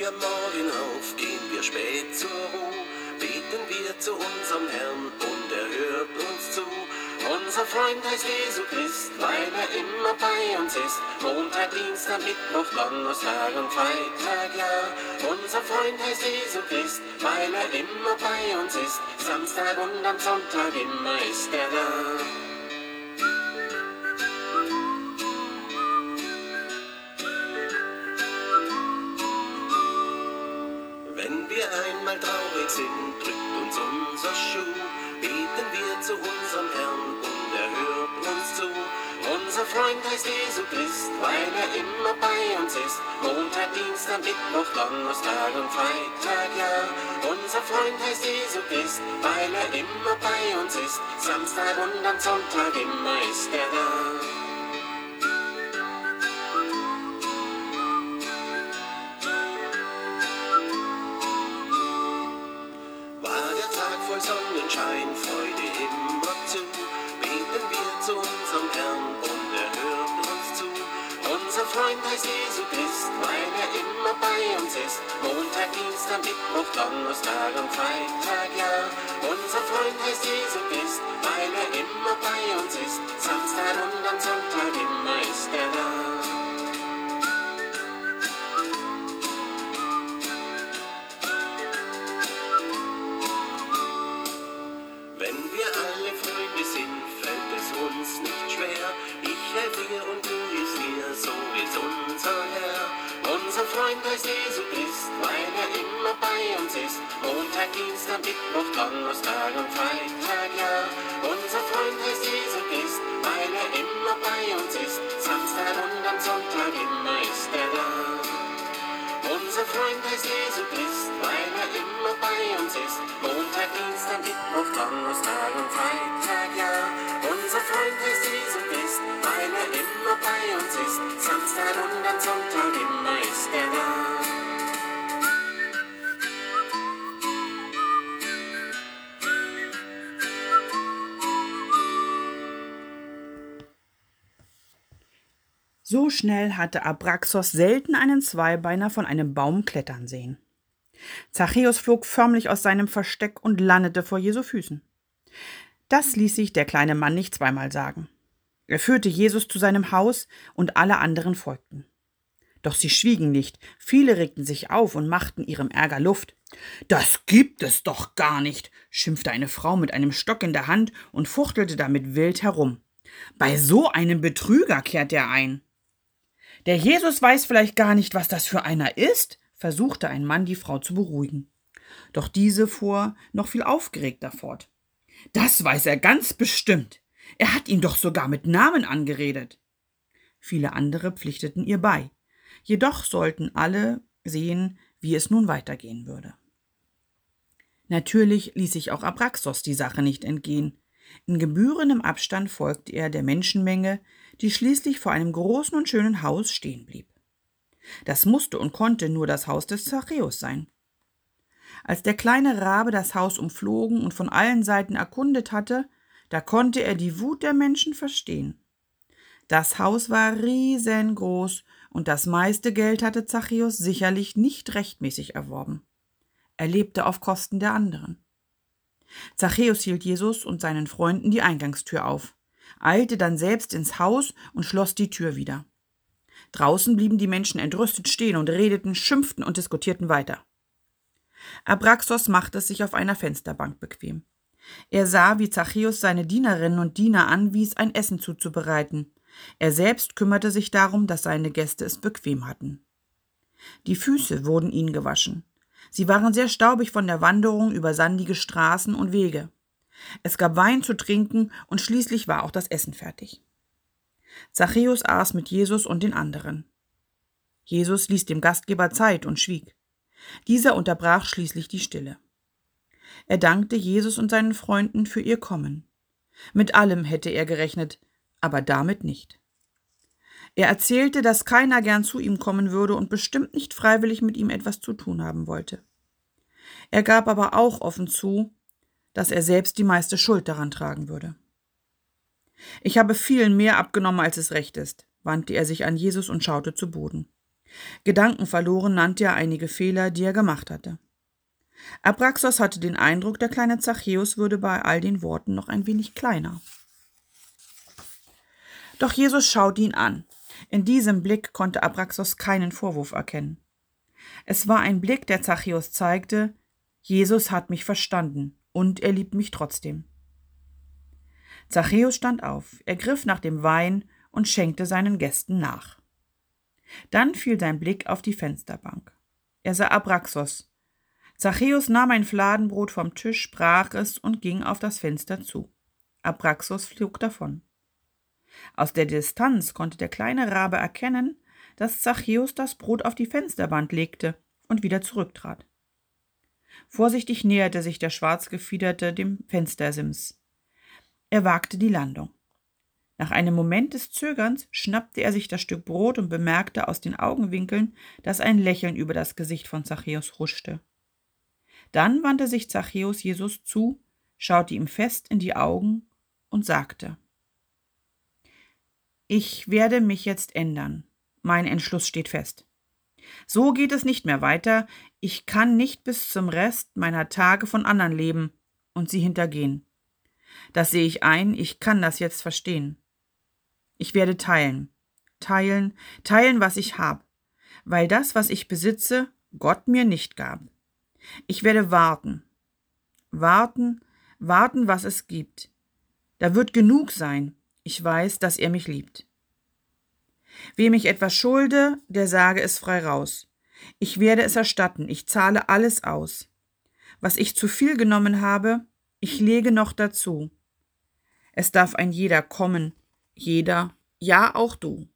wir am Morgen auf, gehen wir spät zur Ruhe, beten wir zu unserem Herrn und er hört uns zu. Unser Freund heißt Jesu Christ, weil er immer bei uns ist. Montag, Dienstag, Mittwoch, Donnerstag und Freitag, ja. Unser Freund heißt Jesu Christ, weil er immer bei uns ist. Samstag und am Sonntag immer ist er da. Wenn wir einmal traurig sind, drückt uns unser Schuh, beten wir zu unserem Herrn und er hört uns zu. Unser Freund heißt Jesu Christ, weil er immer bei uns ist. Montag, Dienstag, Mittwoch, Donnerstag und Freitag, ja. Unser Freund heißt Jesu Christ, weil er immer bei uns ist. Samstag und am Sonntag immer ist er da. Voll Sonnenschein, Freude immer zu, beten wir zu unserem Herrn und er hört uns zu. Unser Freund heißt Jesu Christ, weil er immer bei uns ist. Montag, Dienstag, Mittwoch, Donnerstag und Freitag, ja. Unser Freund heißt Jesu Christ, weil er immer bei uns ist. Samstag und am Sonntag immer ist er da. Wenn wir alle Freunde sind, fällt es uns nicht schwer. Ich helfe dir und du hilfst mir, so ist unser Herr. Unser Freund heißt Jesu Christ, weil er immer bei uns ist. Montag, Dienstag, Mittwoch, Donnerstag und Freitag, ja. Unser Freund heißt Jesu Christ, weil er immer bei uns ist. Samstag und am Sonntag immer ist er da. Unser Freund heißt Jesu Christ, weil er immer bei uns ist. Montag, Dienstag, Mittwoch, Donnerstag und Freitag, ja. Unser Freund heißt Jesu Christ, weil er immer bei uns ist. Samstag und am Sonntag immer ist er da. So schnell hatte Abraxos selten einen Zweibeiner von einem Baum klettern sehen. Zachäus flog förmlich aus seinem Versteck und landete vor Jesu Füßen. Das ließ sich der kleine Mann nicht zweimal sagen. Er führte Jesus zu seinem Haus und alle anderen folgten. Doch sie schwiegen nicht, viele regten sich auf und machten ihrem Ärger Luft. »Das gibt es doch gar nicht«, schimpfte eine Frau mit einem Stock in der Hand und fuchtelte damit wild herum. »Bei so einem Betrüger kehrt er ein.« »Der Jesus weiß vielleicht gar nicht, was das für einer ist«, versuchte ein Mann, die Frau zu beruhigen. Doch diese fuhr noch viel aufgeregter fort. »Das weiß er ganz bestimmt. Er hat ihn doch sogar mit Namen angeredet.« Viele andere pflichteten ihr bei. Jedoch sollten alle sehen, wie es nun weitergehen würde. Natürlich ließ sich auch Abraxos die Sache nicht entgehen. In gebührendem Abstand folgte er der Menschenmenge, die schließlich vor einem großen und schönen Haus stehen blieb. Das musste und konnte nur das Haus des Zachäus sein. Als der kleine Rabe das Haus umflogen und von allen Seiten erkundet hatte, da konnte er die Wut der Menschen verstehen. Das Haus war riesengroß und das meiste Geld hatte Zachäus sicherlich nicht rechtmäßig erworben. Er lebte auf Kosten der anderen. Zachäus hielt Jesus und seinen Freunden die Eingangstür auf, eilte dann selbst ins Haus und schloss die Tür wieder. Draußen blieben die Menschen entrüstet stehen und redeten, schimpften und diskutierten weiter. Abraxos machte es sich auf einer Fensterbank bequem. Er sah, wie Zachäus seine Dienerinnen und Diener anwies, ein Essen zuzubereiten. Er selbst kümmerte sich darum, dass seine Gäste es bequem hatten. Die Füße wurden ihnen gewaschen. Sie waren sehr staubig von der Wanderung über sandige Straßen und Wege. Es gab Wein zu trinken und schließlich war auch das Essen fertig. Zachäus aß mit Jesus und den anderen. Jesus ließ dem Gastgeber Zeit und schwieg. Dieser unterbrach schließlich die Stille. Er dankte Jesus und seinen Freunden für ihr Kommen. Mit allem hätte er gerechnet, aber damit nicht. Er erzählte, dass keiner gern zu ihm kommen würde und bestimmt nicht freiwillig mit ihm etwas zu tun haben wollte. Er gab aber auch offen zu, dass er selbst die meiste Schuld daran tragen würde. »Ich habe vielen mehr abgenommen, als es recht ist«, wandte er sich an Jesus und schaute zu Boden. Gedankenverloren nannte er einige Fehler, die er gemacht hatte. Abraxos hatte den Eindruck, der kleine Zachäus würde bei all den Worten noch ein wenig kleiner. Doch Jesus schaute ihn an. In diesem Blick konnte Abraxos keinen Vorwurf erkennen. Es war ein Blick, der Zachäus zeigte, Jesus hat mich verstanden und er liebt mich trotzdem. Zachäus stand auf, er griff nach dem Wein und schenkte seinen Gästen nach. Dann fiel sein Blick auf die Fensterbank. Er sah Abraxos. Zachäus nahm ein Fladenbrot vom Tisch, brach es und ging auf das Fenster zu. Abraxos flog davon. Aus der Distanz konnte der kleine Rabe erkennen, dass Zachäus das Brot auf die Fensterbank legte und wieder zurücktrat. Vorsichtig näherte sich der Schwarzgefiederte dem Fenstersims. Er wagte die Landung. Nach einem Moment des Zögerns schnappte er sich das Stück Brot und bemerkte aus den Augenwinkeln, dass ein Lächeln über das Gesicht von Zachäus huschte. Dann wandte sich Zachäus Jesus zu, schaute ihm fest in die Augen und sagte: Ich werde mich jetzt ändern. Mein Entschluss steht fest. So geht es nicht mehr weiter. Ich kann nicht bis zum Rest meiner Tage von anderen leben und sie hintergehen. Das sehe ich ein, ich kann das jetzt verstehen. Ich werde teilen, was ich habe, weil das, was ich besitze, Gott mir nicht gab. Ich werde warten, was es gibt. Da wird genug sein. Ich weiß, dass er mich liebt. Wem ich etwas schulde, der sage es frei raus. Ich werde es erstatten, ich zahle alles aus. Was ich zu viel genommen habe, ich lege noch dazu. Es darf ein jeder kommen, jeder, ja auch du.